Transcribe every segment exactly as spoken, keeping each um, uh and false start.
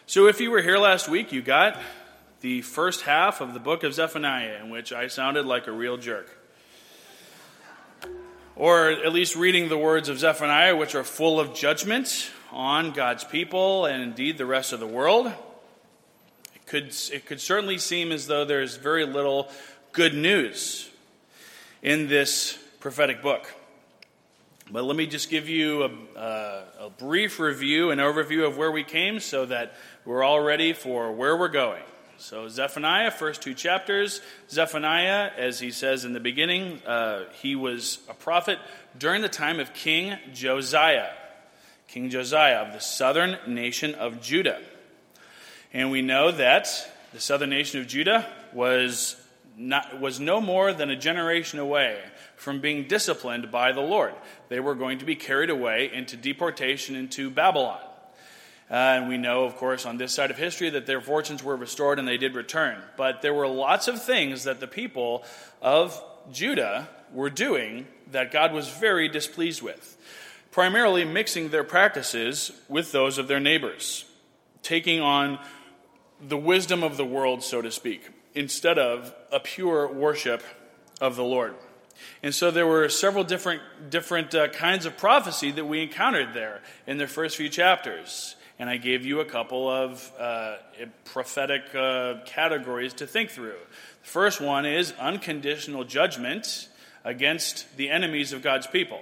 So if you were here last week, you got the first half of the book of Zephaniah, in which I sounded like a real jerk. Or at least reading the words of Zephaniah, which are full of judgment on God's people and indeed the rest of the world. It could, it could certainly seem as though there's very little good news in this prophetic book. But let me just give you a, a, a brief review, an overview of where we came so that we're all ready for where we're going. So Zephaniah, first two chapters. Zephaniah, as he says in the beginning, uh, he was a prophet during the time of King Josiah. King Josiah of the southern nation of Judah. And we know that the southern nation of Judah was not, was no more than a generation away from being disciplined by the Lord. They were going to be carried away into deportation into Babylon. Uh, and we know, of course, on this side of history that their fortunes were restored and they did return. But there were lots of things that the people of Judah were doing that God was very displeased with. Primarily mixing their practices with those of their neighbors. Taking on the wisdom of the world, so to speak, instead of a pure worship of the Lord. And so there were several different different uh, kinds of prophecy that we encountered there in the first few chapters. And I gave you a couple of uh, prophetic uh, categories to think through. The first one is unconditional judgment against the enemies of God's people.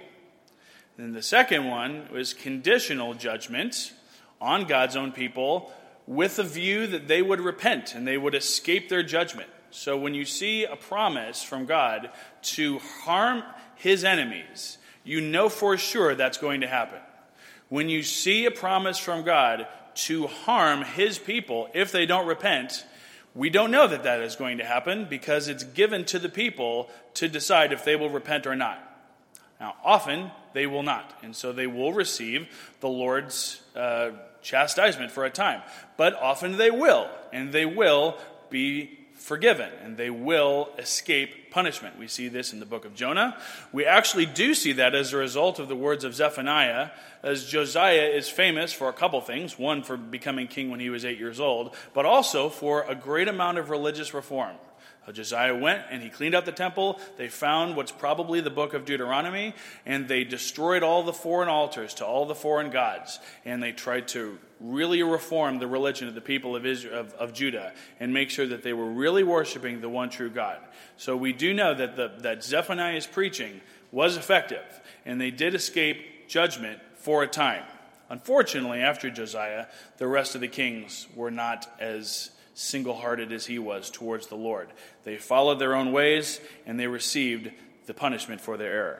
And the second one was conditional judgment on God's own people with a view that they would repent and they would escape their judgment. So when you see a promise from God to harm his enemies, you know for sure that's going to happen. When you see a promise from God to harm his people if they don't repent, we don't know that that is going to happen because it's given to the people to decide if they will repent or not. Now, often they will not, and so they will receive the Lord's uh, chastisement for a time. But often they will, and they will be forgiven, and they will escape punishment. We see this in the book of Jonah. We actually do see that as a result of the words of Zephaniah, as Josiah is famous for a couple things. One, for becoming king when he was eight years old, but also for a great amount of religious reform. Josiah went and he cleaned out the temple. They found what's probably the book of Deuteronomy, and they destroyed all the foreign altars to all the foreign gods. And they tried to really reform the religion of the people of Israel, of, of Judah, and make sure that they were really worshiping the one true God. So we do know that the, that Zephaniah's preaching was effective, and they did escape judgment for a time. Unfortunately, after Josiah, the rest of the kings were not as single-hearted as he was towards the Lord. They followed their own ways, and they received the punishment for their error.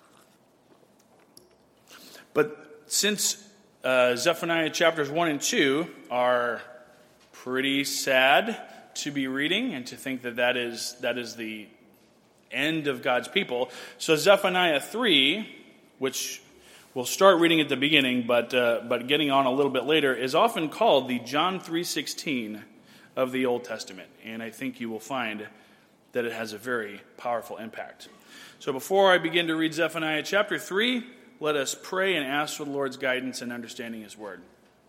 But since uh, Zephaniah chapters one and two are pretty sad to be reading, and to think that that is, that is the end of God's people, so Zephaniah three, which we'll start reading at the beginning, but uh, but getting on a little bit later, is often called the John three sixteen of the Old Testament, and I think you will find that it has a very powerful impact. So before I begin to read Zephaniah chapter three, let us pray and ask for the Lord's guidance in understanding his word.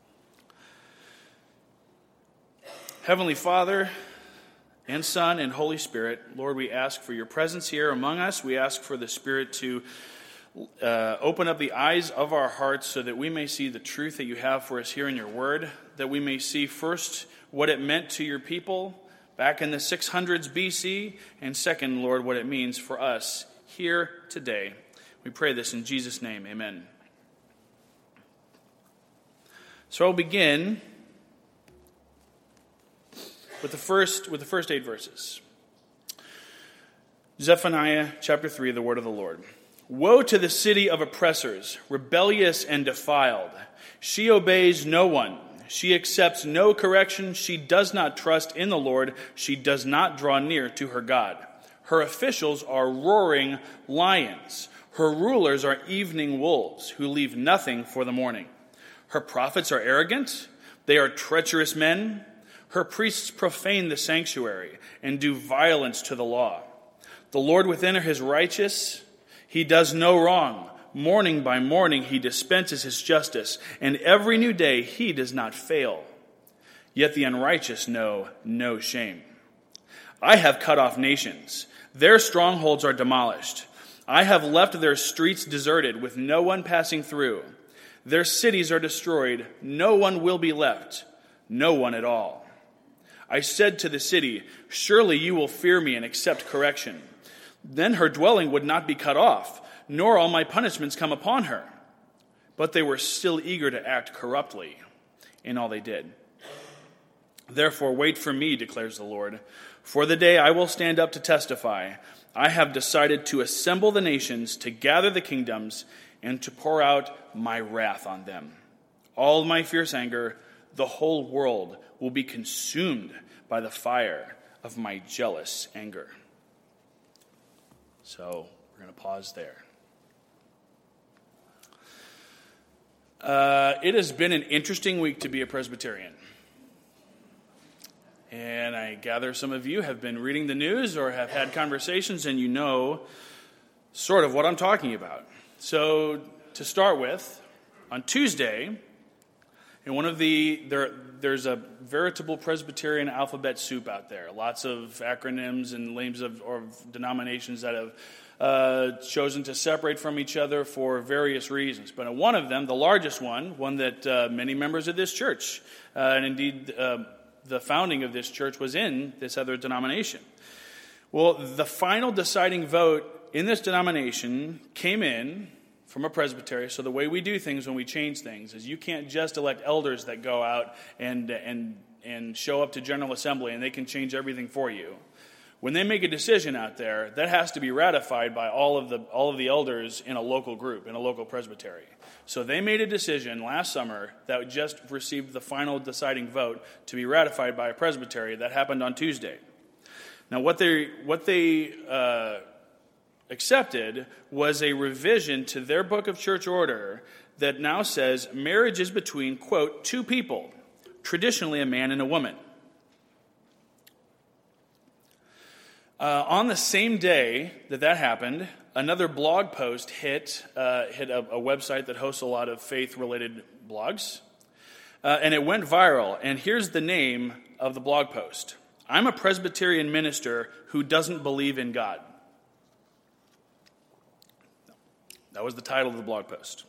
Heavenly Father and Son and Holy Spirit, Lord, we ask for your presence here among us. We ask for the Spirit to uh, open up the eyes of our hearts so that we may see the truth that you have for us here in your word, that we may see first what it meant to your people back in the six hundreds B C, and second, Lord, what it means for us here today. We pray this in Jesus' name, amen. So I'll begin with the first with the first eight verses. Zephaniah chapter three, the word of the Lord. Woe to the city of oppressors, rebellious and defiled. She obeys no one. She accepts no correction. She does not trust in the Lord. She does not draw near to her God. Her officials are roaring lions. Her rulers are evening wolves who leave nothing for the morning. Her prophets are arrogant. They are treacherous men. Her priests profane the sanctuary and do violence to the law. The Lord within her is righteous. He does no wrong. Morning by morning he dispenses his justice, and every new day he does not fail. yet the unrighteous know no shame. I have cut off nations. Their strongholds are demolished. I have left their streets deserted, with no one passing through. Their cities are destroyed. No one will be left, no one at all. I said to the city, surely you will fear me and accept correction. Then her dwelling would not be cut off, nor all my punishments come upon her. But they were still eager to act corruptly in all they did. Therefore wait for me, declares the Lord, for the day I will stand up to testify. I have decided to assemble the nations, to gather the kingdoms, and to pour out my wrath on them. All my fierce anger, the whole world will be consumed by the fire of my jealous anger. So we're going to pause there. Uh, it has been an interesting week to be a Presbyterian. And I gather some of you have been reading the news or have had conversations, and you know sort of what I'm talking about. So to start with, on Tuesday, in one of the there, there's a veritable Presbyterian alphabet soup out there. Lots of acronyms and names of or denominations that have uh, chosen to separate from each other for various reasons. But one of them, the largest one, one that uh, many members of this church, uh, and indeed uh, the founding of this church was in this other denomination. Well, the final deciding vote in this denomination came in from a presbytery. So the way we do things when we change things is you can't just elect elders that go out and and and show up to General Assembly and they can change everything for you. When they make a decision out there, that has to be ratified by all of the all of the elders in a local group, in a local presbytery. So they made a decision last summer that just received the final deciding vote to be ratified by a presbytery. That happened on Tuesday. Now, what they what they uh, accepted was a revision to their book of church order that now says marriage is between, quote, two people, traditionally a man and a woman. Uh, on the same day that that happened, another blog post hit uh, hit a, a website that hosts a lot of faith-related blogs, uh, and it went viral. And here's the name of the blog post: "I'm a Presbyterian minister who doesn't believe in God." That was the title of the blog post.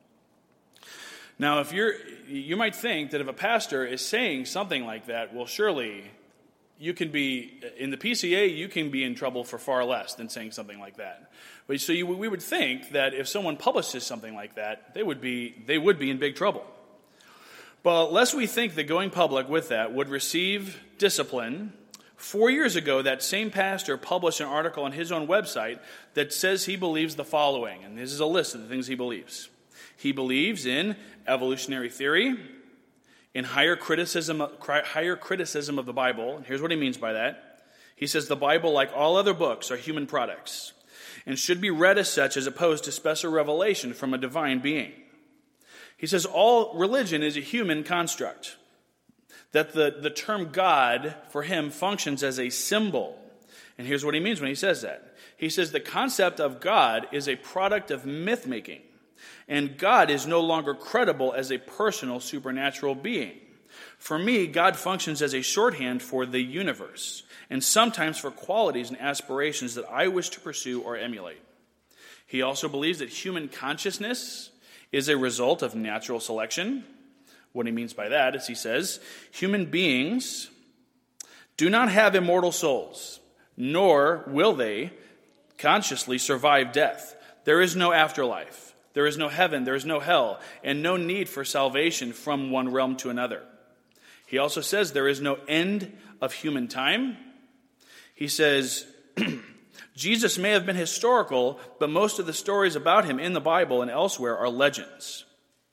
Now, if you're, you might think that if a pastor is saying something like that, well, surely you can be, in the P C A, you can be in trouble for far less than saying something like that. But so you, we would think that if someone publishes something like that, they would be they would be in big trouble. But lest we think that going public with that would receive discipline, four years ago, that same pastor published an article on his own website that says he believes the following, and this is a list of the things he believes. He believes in evolutionary theory, in higher criticism, higher criticism of the Bible. And here's what he means by that. He says the Bible, like all other books, are human products and should be read as such as opposed to special revelation from a divine being. He says all religion is a human construct, that the, the term God for him functions as a symbol. And here's what he means when he says that. He says the concept of God is a product of myth-making, and God is no longer credible as a personal supernatural being. For me, God functions as a shorthand for the universe, and sometimes for qualities and aspirations that I wish to pursue or emulate. He also believes that human consciousness is a result of natural selection. What he means by that is he says, human beings do not have immortal souls, nor will they consciously survive death. There is no afterlife. There is no heaven, there is no hell, and no need for salvation from one realm to another. He also says there is no end of human time. He says, Jesus may have been historical, but most of the stories about him in the Bible and elsewhere are legends.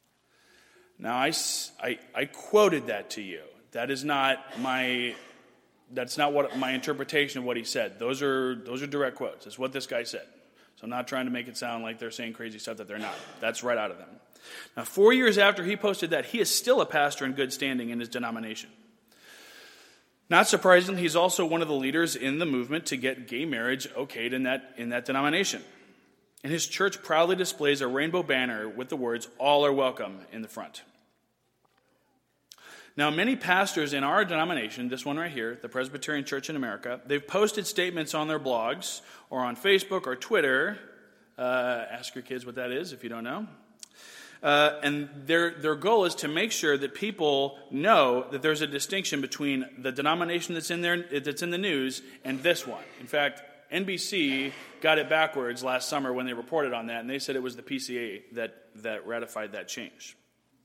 Now, I, I, I quoted that to you. That is not my, that's not what my interpretation of what he said. Those are, those are direct quotes. It's what this guy said. So I'm not trying to make it sound like they're saying crazy stuff that they're not. That's right out of them. Now, four years after he posted that, he is still a pastor in good standing in his denomination. Not surprisingly, he's also one of the leaders in the movement to get gay marriage okayed in that, in that denomination. And his church proudly displays a rainbow banner with the words, "All are welcome," in the front. Now, many pastors in our denomination, this one right here, the Presbyterian Church in America, they've posted statements on their blogs or on Facebook or Twitter. Uh, ask your kids what that is if you don't know. Uh, and their their goal is to make sure that people know that there's a distinction between the denomination that's in there, that's in the news, and this one. In fact, N B C got it backwards last summer when they reported on that, and they said it was the P C A that, that ratified that change.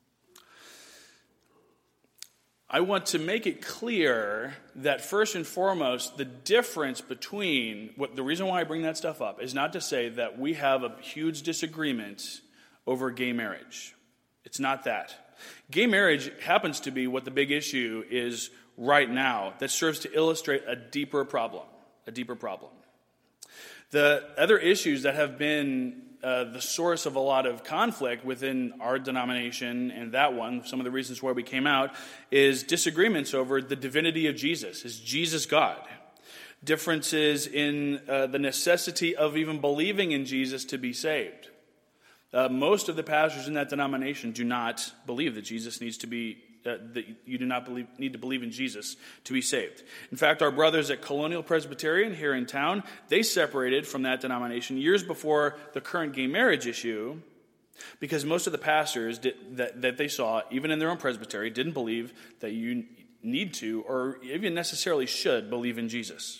I want to make it clear that first and foremost, the difference between, what the reason why I bring that stuff up is not to say that we have a huge disagreement over gay marriage. It's not that. Gay marriage happens to be what the big issue is right now that serves to illustrate a deeper problem, a deeper problem. The other issues that have been uh, the source of a lot of conflict within our denomination and that one, some of the reasons why we came out, is disagreements over the divinity of Jesus. Is Jesus God? Differences in uh, the necessity of even believing in Jesus to be saved. Uh, most of the pastors in that denomination do not believe that Jesus needs to be, uh, that you do not believe, need to believe in Jesus to be saved. In fact, our brothers at Colonial Presbyterian here in town, they separated from that denomination years before the current gay marriage issue, because most of the pastors did, that, that they saw, even in their own presbytery, didn't believe that you need to, or even necessarily should, believe in Jesus.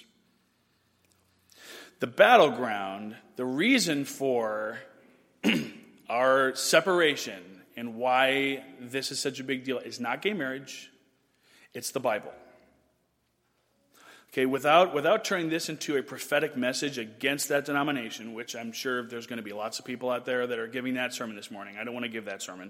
The battleground, the reason for our separation and why this is such a big deal is not gay marriage, it's the Bible. Okay, without without turning this into a prophetic message against that denomination, which I'm sure there's going to be lots of people out there that are giving that sermon this morning. I don't want to give that sermon.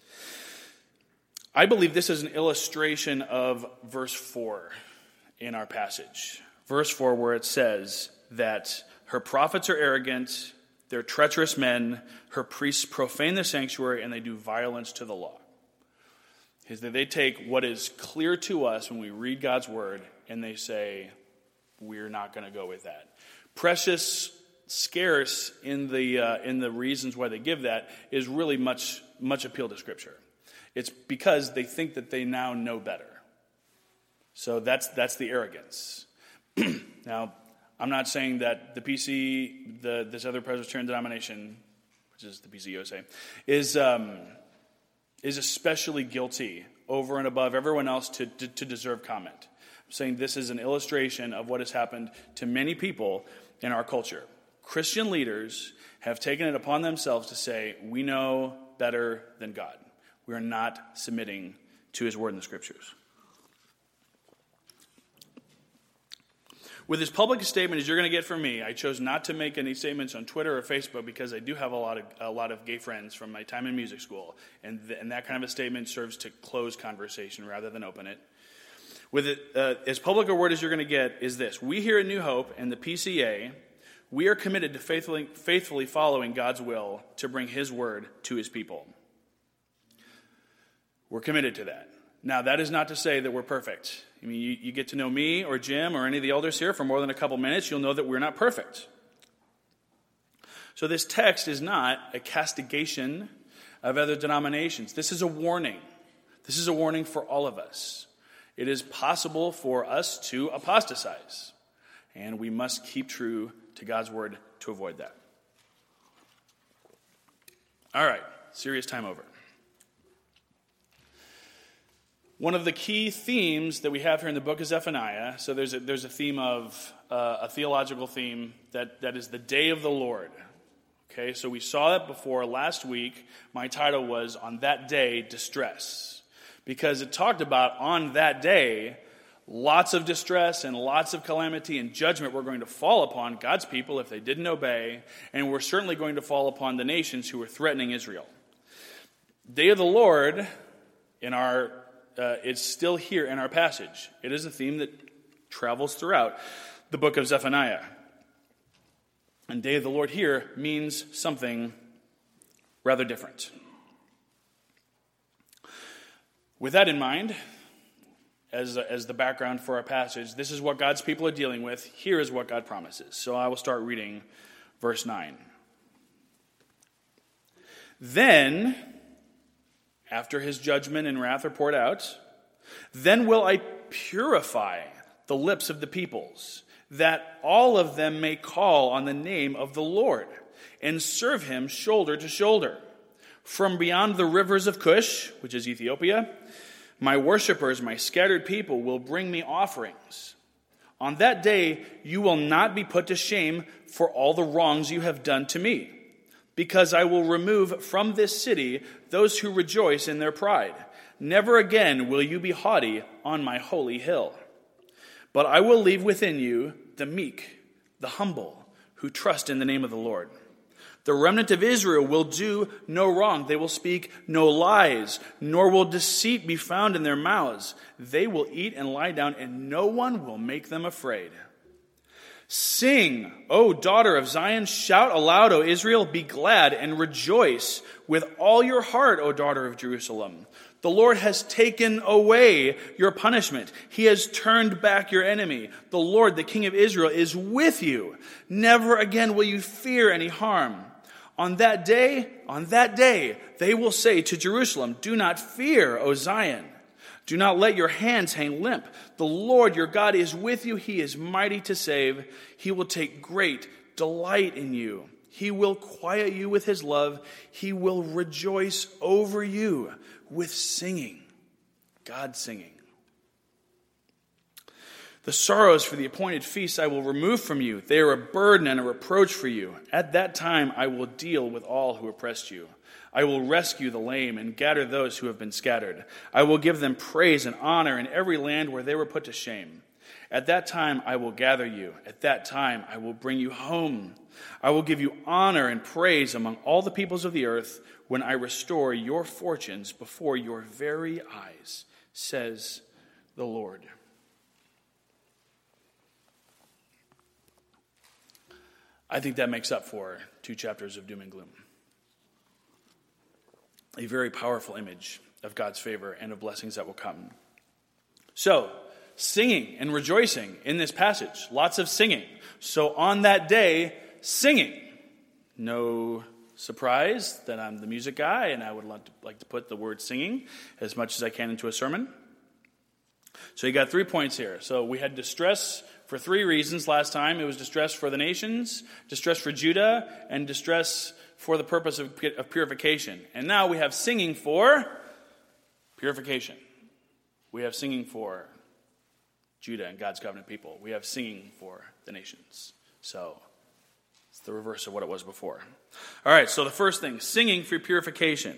I believe this is an illustration of verse four in our passage. Verse four, where it says that her prophets are arrogant, they're treacherous men, her priests profane the sanctuary, and they do violence to the law. Is that they take what is clear to us when we read God's word, and they say, we're not going to go with that. Precious, scarce in the uh, in the reasons why they give that is really much much appeal to Scripture. It's because they think that they now know better. So that's that's the arrogance. Now, I'm not saying that the P C, the, this other Presbyterian denomination, which is the P C U S A, is um, is especially guilty over and above everyone else to, to, to deserve comment. I'm saying this is an illustration of what has happened to many people in our culture. Christian leaders have taken it upon themselves to say, we know better than God. We are not submitting to his word in the Scriptures. With as public a statement as you're going to get from me, I chose not to make any statements on Twitter or Facebook because I do have a lot of a lot of gay friends from my time in music school, and th- and that kind of a statement serves to close conversation rather than open it. With it, uh, as public a word as you're going to get is this: we here at New Hope and the P C A, we are committed to faithfully faithfully following God's will to bring His word to His people. We're committed to that. Now, that is not to say that we're perfect. I mean, you, you get to know me or Jim or any of the elders here for more than a couple minutes, you'll know that we're not perfect. So this text is not a castigation of other denominations. This is a warning. This is a warning for all of us. It is possible for us to apostatize, and we must keep true to God's word to avoid that. All right, serious time over. One of the key themes that we have here in the book of Zephaniah, so there's a, there's a theme of, uh, a theological theme that, that is the day of the Lord. Okay, so we saw that before last week. My title was, On That Day, Distress. Because it talked about, on that day, lots of distress and lots of calamity and judgment were going to fall upon God's people if they didn't obey, and were certainly going to fall upon the nations who were threatening Israel. Day of the Lord, in our Uh, it's still here in our passage. It is a theme that travels throughout the book of Zephaniah. And day of the Lord here means something rather different. With that in mind, as, as the background for our passage, this is what God's people are dealing with. Here is what God promises. So I will start reading verse nine. Then, after his judgment and wrath are poured out, Then will I purify the lips of the peoples, that all of them may call on the name of the Lord, and serve him shoulder to shoulder. From beyond the rivers of Cush, which is Ethiopia, my worshipers, my scattered people, will bring me offerings. On that day you will not be put to shame for all the wrongs you have done to me, because I will remove from this city those who rejoice in their pride. Never again will you be haughty on my holy hill. But I will leave within you the meek, the humble, who trust in the name of the Lord. The remnant of Israel will do no wrong. They will speak no lies, nor will deceit be found in their mouths. They will eat and lie down, and no one will make them afraid. Sing, O daughter of Zion. Shout aloud, O Israel. Be glad and rejoice with all your heart, O daughter of Jerusalem. The Lord has taken away your punishment. He has turned back your enemy. The Lord, the King of Israel, is with you. Never again will you fear any harm. On that day, on that day, they will say to Jerusalem, do not fear, O Zion. Do not let your hands hang limp. The Lord your God is with you. He is mighty to save. He will take great delight in you. He will quiet you with his love. He will rejoice over you with singing. God singing. The sorrows for the appointed feast I will remove from you. They are a burden and a reproach for you. At that time I will deal with all who oppressed you. I will rescue the lame and gather those who have been scattered. I will give them praise and honor in every land where they were put to shame. At that time I will gather you. At that time I will bring you home. I will give you honor and praise among all the peoples of the earth when I restore your fortunes before your very eyes, says the Lord. I think that makes up for two chapters of doom and gloom. A very powerful image of God's favor and of blessings that will come. So, singing and rejoicing in this passage. Lots of singing. So on that day, singing. No surprise that I'm the music guy and I would like to, like to put the word singing as much as I can into a sermon. So you got three points here. So we had distress for three reasons last time. It was distress for the nations, distress for Judah, and distress for the purpose of, of purification. And now we have singing for purification. We have singing for Judah and God's covenant people. We have singing for the nations. So it's the reverse of what it was before. All right, so the first thing, singing for purification.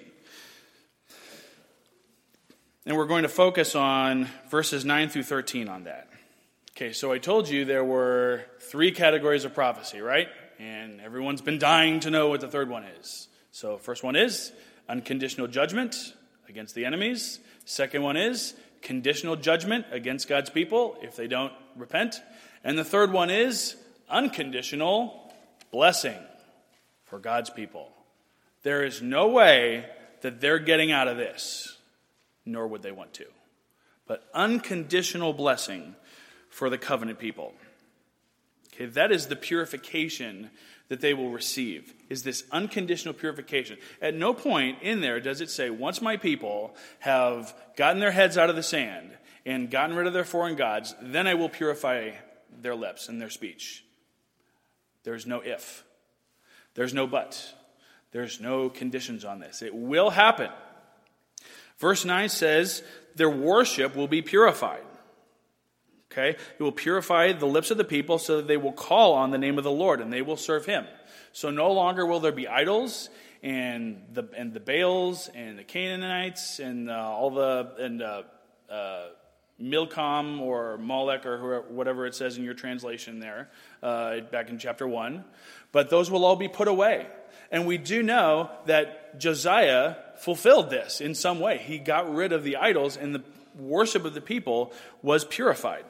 And we're going to focus on verses nine through thirteen on that. Okay, so I told you there were three categories of prophecy, right? And everyone's been dying to know what the third one is. So first one is unconditional judgment against the enemies. Second one is conditional judgment against God's people if they don't repent. And the third one is unconditional blessing for God's people. There is no way that they're getting out of this, nor would they want to. But unconditional blessing for the covenant people. Okay, that is the purification that they will receive, is this unconditional purification. At no point in there does it say, once my people have gotten their heads out of the sand and gotten rid of their foreign gods, then I will purify their lips and their speech. There's no if. There's no but. There's no conditions on this. It will happen. Verse nine says, their worship will be purified. Okay? It will purify the lips of the people so that they will call on the name of the Lord and they will serve him. So no longer will there be idols and the and the Baals and the Canaanites and uh, all the and uh, uh, Milcom or Molech or whoever, whatever it says in your translation there uh, back in chapter one. But those will all be put away. And we do know that Josiah fulfilled this in some way. He got rid of the idols and the worship of the people was purified.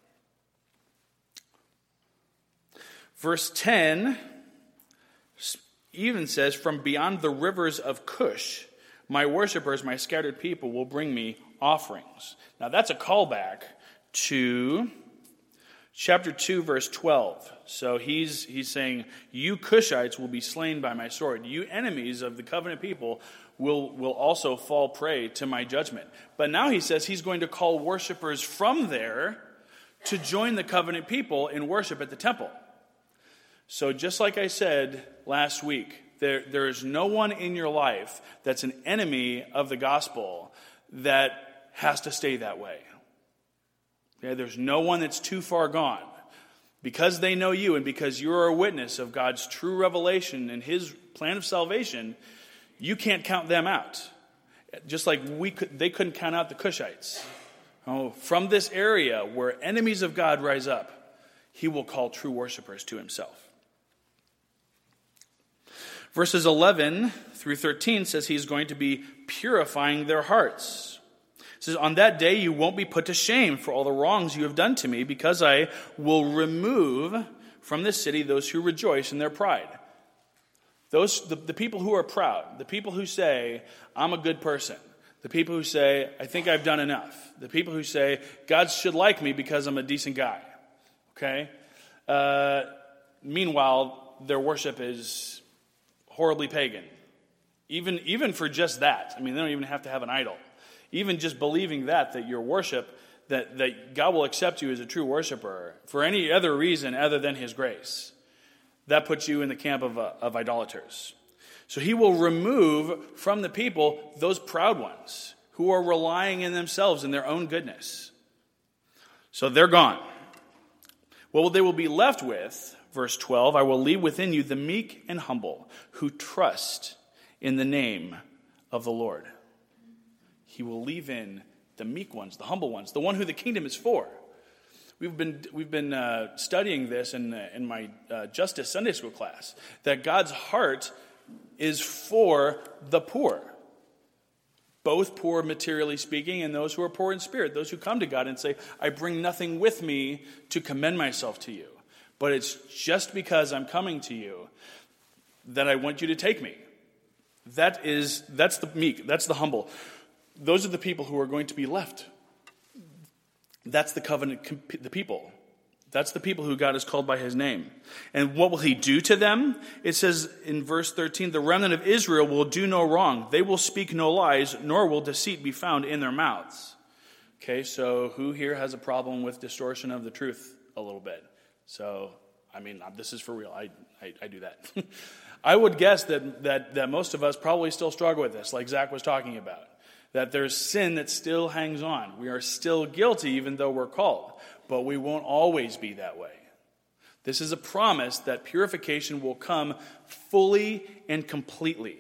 Verse ten even says, from beyond the rivers of Cush, my worshipers, my scattered people, will bring me offerings. Now that's a callback to chapter two, verse twelve. So he's he's saying, you Cushites will be slain by my sword. You enemies of the covenant people will, will also fall prey to my judgment. But now he says he's going to call worshipers from there to join the covenant people in worship at the temple. So just like I said last week, there, there is no one in your life that's an enemy of the gospel that has to stay that way. Okay, there's no one that's too far gone. Because they know you and because you're a witness of God's true revelation and his plan of salvation, you can't count them out. Just like we could, they couldn't count out the Cushites. Oh, from this area where enemies of God rise up, he will call true worshipers to himself. Verses eleven through thirteen says he's going to be purifying their hearts. It says, on that day you won't be put to shame for all the wrongs you have done to me, because I will remove from this city those who rejoice in their pride. Those the, the people who are proud, the people who say, I'm a good person, the people who say, I think I've done enough, the people who say, God should like me because I'm a decent guy. Okay? Uh, meanwhile, their worship is horribly pagan. Even, even for just that. I mean, they don't even have to have an idol. Even just believing that, that your worship, that, that God will accept you as a true worshiper for any other reason other than his grace, that puts you in the camp of, uh, of idolaters. So he will remove from the people those proud ones who are relying in themselves and their own goodness. So they're gone. What they will be left with, verse twelve, I will leave within you the meek and humble who trust in the name of the Lord. He will leave in the meek ones, the humble ones, the one who the kingdom is for. We've been we've been uh, studying this in in my uh, Justice Sunday School class, that God's heart is for the poor, both poor materially speaking and those who are poor in spirit, those who come to God and say, I bring nothing with me to commend myself to you, but it's just because I'm coming to you that I want you to take me. That is that's the meek, that's the humble. Those are the people who are going to be left. That's the covenant, the people. That's the people who God has called by his name. And what will he do to them? It says in verse thirteen, the remnant of Israel will do no wrong. They will speak no lies, nor will deceit be found in their mouths. Okay, so who here has a problem with distortion of the truth a little bit? So, I mean, this is for real. I, I, I do that. I would guess that, that, that most of us probably still struggle with this, like Zach was talking about. That there's sin that still hangs on. We are still guilty even though we're called. But we won't always be that way. This is a promise that purification will come fully and completely.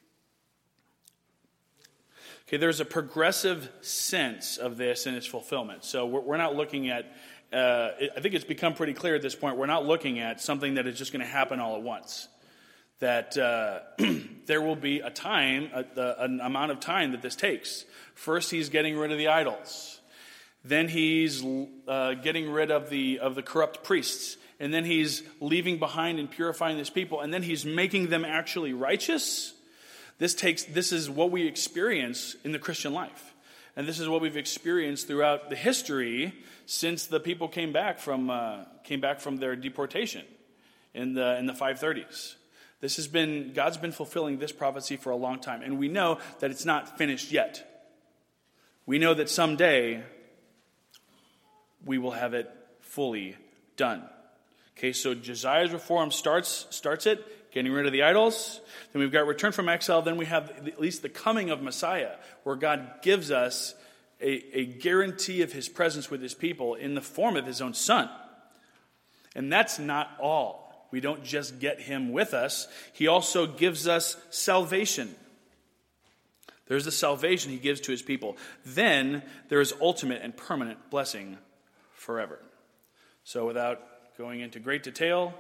Okay, there's a progressive sense of this in its fulfillment. So we're, we're not looking at, uh, I think it's become pretty clear at this point, we're not looking at something that is just going to happen all at once. That uh, there will be a time, a, a, an amount of time that this takes. First, he's getting rid of the idols. Then he's uh, getting rid of the of the corrupt priests. And then he's leaving behind and purifying his people. And then he's making them actually righteous. This takes. This is what we experience in the Christian life. And this is what we've experienced throughout the history since the people came back from uh, came back from their deportation in the in the five thirties. This has been, God's been fulfilling this prophecy for a long time. And we know that it's not finished yet. We know that someday we will have it fully done. Okay, so Josiah's reform starts, starts it, getting rid of the idols. Then we've got return from exile. Then we have at least the coming of Messiah, where God gives us a, a guarantee of his presence with his people in the form of his own son. And that's not all. We don't just get him with us. He also gives us salvation. There's the salvation he gives to his people. Then there is ultimate and permanent blessing forever. So without going into great detail,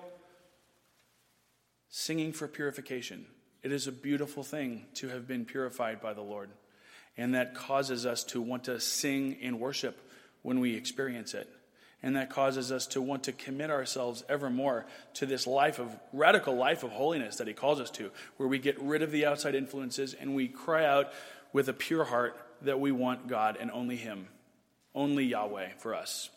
singing for purification. It is a beautiful thing to have been purified by the Lord. And that causes us to want to sing in worship when we experience it. And that causes us to want to commit ourselves ever more to this life of radical life of holiness that he calls us to, where we get rid of the outside influences and we cry out with a pure heart that we want God and only him, only Yahweh for us.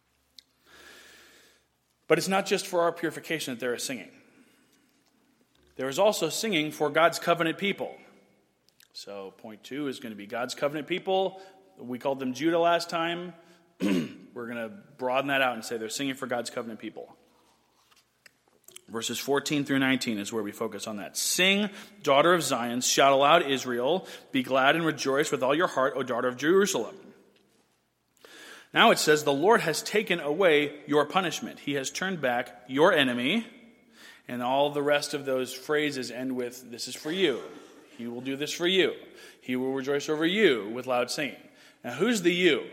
But it's not just for our purification that there is singing. there is also singing for God's covenant people. So point two is going to be God's covenant people. We called them Judah last time. We're going to broaden that out and say they're singing for God's covenant people. Verses fourteen through nineteen is where we focus on that. Sing, daughter of Zion, shout aloud, Israel. Be glad and rejoice with all your heart, O daughter of Jerusalem. Now it says, the Lord has taken away your punishment. He has turned back your enemy. And all the rest of those phrases end with, this is for you. He will do this for you. He will rejoice over you with loud singing. Now who's the you?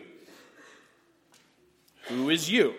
Who is you?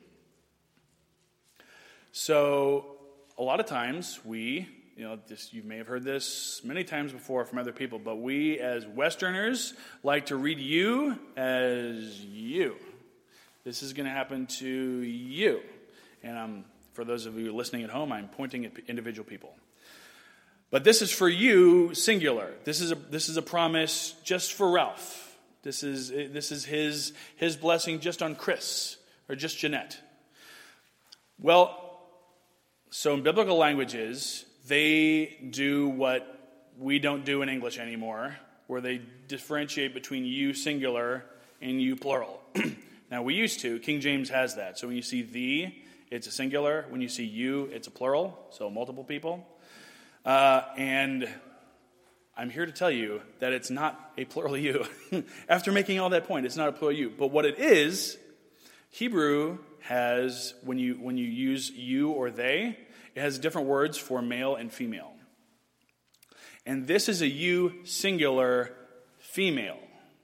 So a lot of times we, you know, this, you may have heard this many times before from other people, but we as Westerners like to read you as you. This is going to happen to you. And um, for those of you listening at home, I'm pointing at individual people. But this is for you, singular. This is a this is a promise just for Ralph. This is this is his his blessing just on Chris or just Jeanette. Well, so in biblical languages, they do what we don't do in English anymore, where they differentiate between you singular and you plural. Now, we used to. King James has that. So when you see thee, it's a singular. When you see you, it's a plural, so multiple people. Uh, and I'm here to tell you that it's not a plural you. After making all that point, it's not a plural you. But what it is, Hebrew has, when you when you use you or they, it has different words for male and female. And this is a you singular female.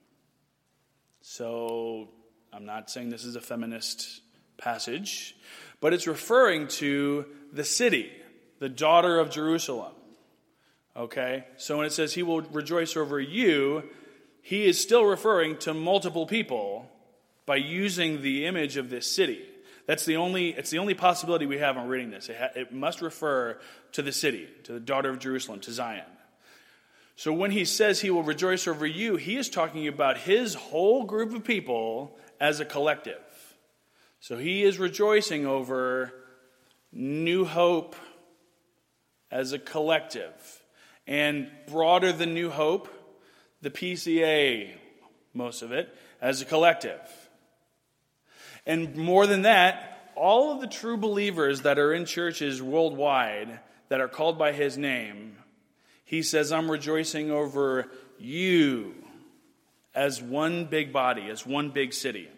So I'm not saying this is a feminist passage, but it's referring to the city, the daughter of Jerusalem. Okay? So when it says he will rejoice over you, he is still referring to multiple people by using the image of this city. That's the only, it's the only possibility we have on reading this. It, ha, it must refer to the city, to the daughter of Jerusalem, to Zion. So when he says he will rejoice over you, he is talking about his whole group of people as a collective. So he is rejoicing over New Hope as a collective. And broader than New Hope, the P C A, most of it, as a collective. And more than that, all of the true believers that are in churches worldwide that are called by his name, he says, I'm rejoicing over you as one big body, as one big city.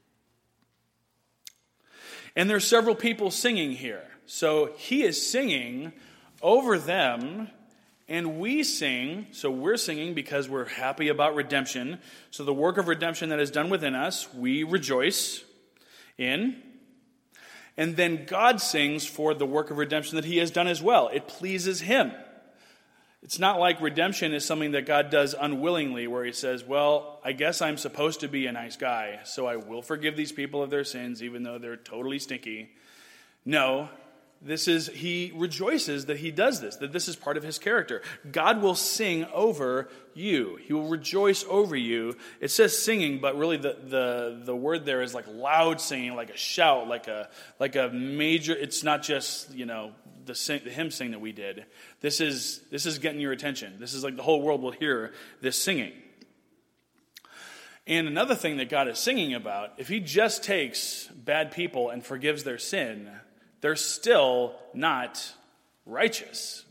And there's several people singing here. So he is singing over them, and we sing. So we're singing because we're happy about redemption. So the work of redemption that is done within us, we rejoice in. And then God sings for the work of redemption that he has done as well. It pleases him. It's not like redemption is something that God does unwillingly, where he says, well, I guess I'm supposed to be a nice guy, so I will forgive these people of their sins, even though they're totally stinky. No, this is, he rejoices that he does this, that this is part of his character. God will sing over you. He will rejoice over you. It says singing, but really the, the, the word there is like loud singing, like a shout, like a like a major, it's not just, you know, the, sing, the hymn sing that we did. This is this is getting your attention. This is like the whole world will hear this singing. And another thing that God is singing about, if he just takes bad people and forgives their sin, they're still not righteous,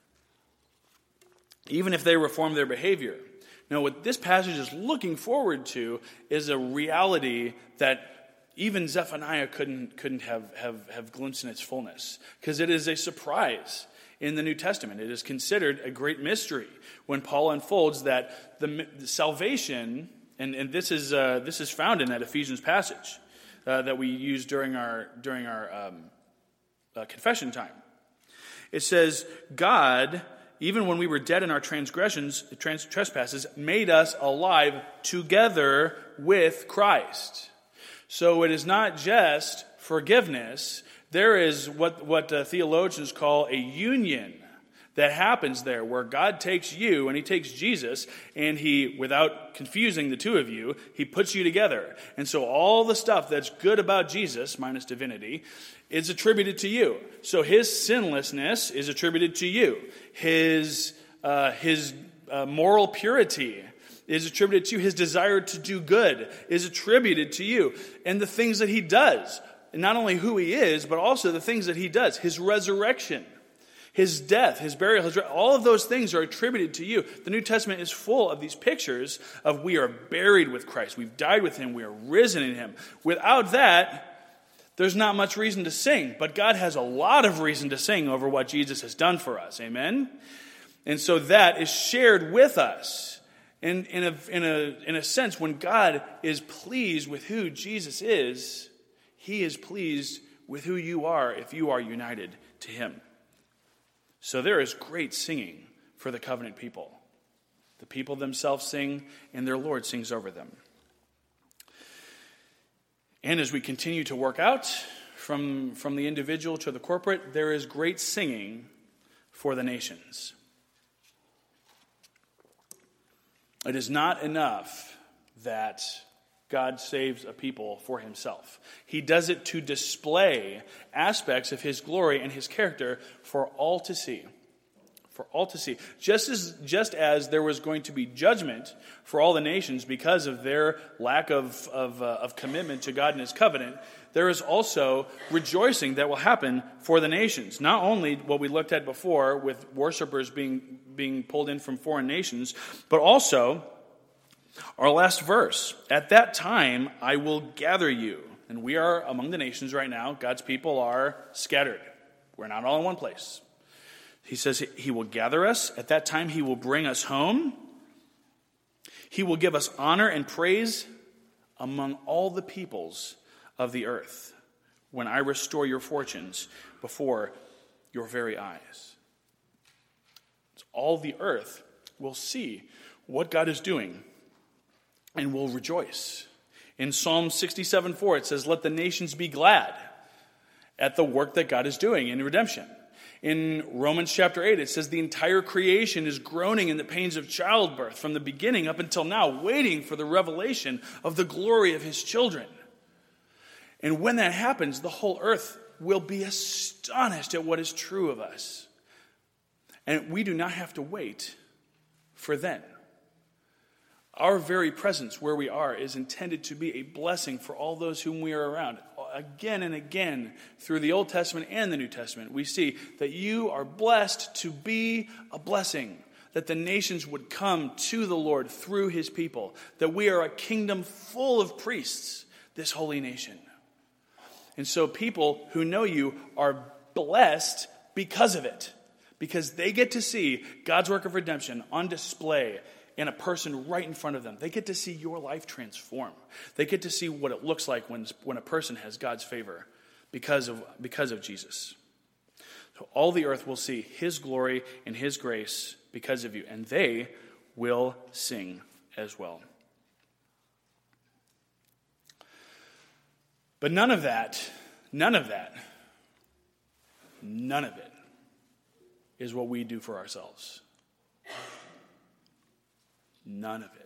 even if they reform their behavior. Now, what this passage is looking forward to is a reality that even Zephaniah couldn't couldn't have, have, have glimpsed in its fullness, because it is a surprise in the New Testament. It is considered a great mystery when Paul unfolds that the, the salvation, and, and this is uh, this is found in that Ephesians passage uh, that we used during our during our um, uh, confession time. It says, God, even when we were dead in our transgressions, trans- trespasses, made us alive together with Christ. So it is not just forgiveness. There is what, what uh, theologians call a union that happens there, where God takes you and he takes Jesus and he, without confusing the two of you, he puts you together. And so all the stuff that's good about Jesus, minus divinity, is attributed to you. So his sinlessness is attributed to you. His, uh, his uh, moral purity is attributed to you. His desire to do good is attributed to you. And the things that he does, not only who he is, but also the things that he does, his resurrection, his death, his burial, his, all of those things are attributed to you. The New Testament is full of these pictures of we are buried with Christ. We've died with him. We are risen in him. Without that, there's not much reason to sing. But God has a lot of reason to sing over what Jesus has done for us. Amen? And so that is shared with us. In, in, a, in, a, in a sense, when God is pleased with who Jesus is, he is pleased with who you are if you are united to him. So there is great singing for the covenant people. The people themselves sing, and their Lord sings over them. And as we continue to work out from, from the individual to the corporate, there is great singing for the nations. It is not enough that God saves a people for himself. He does it to display aspects of his glory and his character for all to see. For all to see. Just as, just as there was going to be judgment for all the nations because of their lack of, of, uh, of commitment to God and his covenant, there is also rejoicing that will happen for the nations. Not only what we looked at before with worshipers being, being pulled in from foreign nations, but also our last verse. At that time, I will gather you. And we are among the nations right now. God's people are scattered. We're not all in one place. He says he will gather us. At that time, he will bring us home. He will give us honor and praise among all the peoples of the earth when I restore your fortunes before your very eyes. So all the earth will see what God is doing and will rejoice. In Psalm sixty-seven four, it says, let the nations be glad at the work that God is doing in redemption. In Romans chapter eight, it says the entire creation is groaning in the pains of childbirth from the beginning up until now, waiting for the revelation of the glory of his children. And when that happens, the whole earth will be astonished at what is true of us. And we do not have to wait for then. Our very presence where we are is intended to be a blessing for all those whom we are around. Again and again, through the Old Testament and the New Testament, we see that you are blessed to be a blessing, that the nations would come to the Lord through his people, that we are a kingdom full of priests, this holy nation. And so people who know you are blessed because of it, because they get to see God's work of redemption on display in a person right in front of them. They get to see your life transform. They get to see what it looks like when, when a person has God's favor because of, because of Jesus. So all the earth will see his glory and his grace because of you, and they will sing as well. But none of that, none of that, none of it is what we do for ourselves. None of it.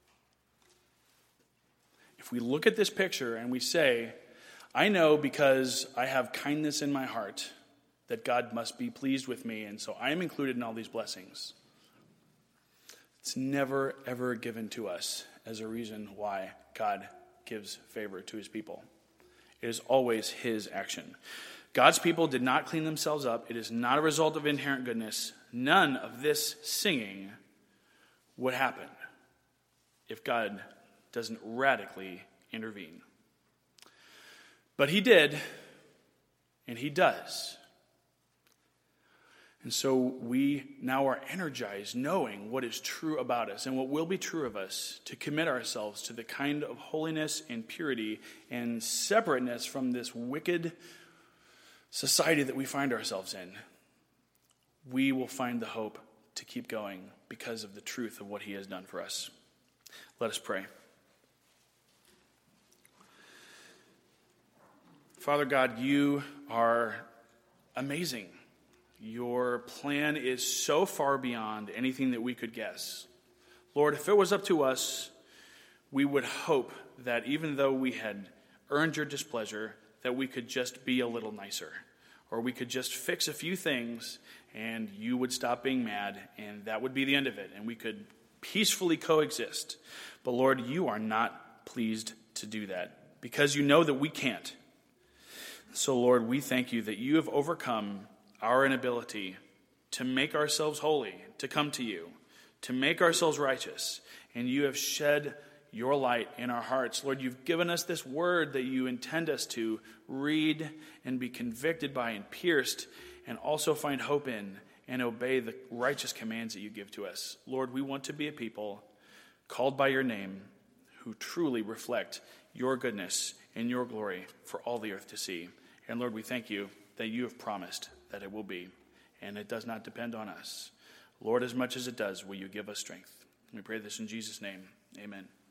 If we look at this picture and we say, I know because I have kindness in my heart that God must be pleased with me, and so I am included in all these blessings. It's never, ever given to us as a reason why God gives favor to his people. It is always his action. God's people did not clean themselves up. It is not a result of inherent goodness. None of this singing would happen if God doesn't radically intervene. But he did, and he does. And so we now are energized knowing what is true about us and what will be true of us to commit ourselves to the kind of holiness and purity and separateness from this wicked society that we find ourselves in. We will find the hope to keep going because of the truth of what he has done for us. Let us pray. Father God, you are amazing. Your plan is so far beyond anything that we could guess. Lord, if it was up to us, we would hope that even though we had earned your displeasure, that we could just be a little nicer, or we could just fix a few things and you would stop being mad and that would be the end of it and we could peacefully coexist. But Lord, you are not pleased to do that because you know that we can't. So Lord, we thank you that you have overcome our inability to make ourselves holy, to come to you, to make ourselves righteous, and you have shed your light in our hearts. Lord, you've given us this word that you intend us to read and be convicted by and pierced and also find hope in and obey the righteous commands that you give to us. Lord, we want to be a people called by your name who truly reflect your goodness and your glory for all the earth to see. And Lord, we thank you that you have promised that it will be, and it does not depend on us. Lord, as much as it does, will you give us strength? We pray this in Jesus' name. Amen.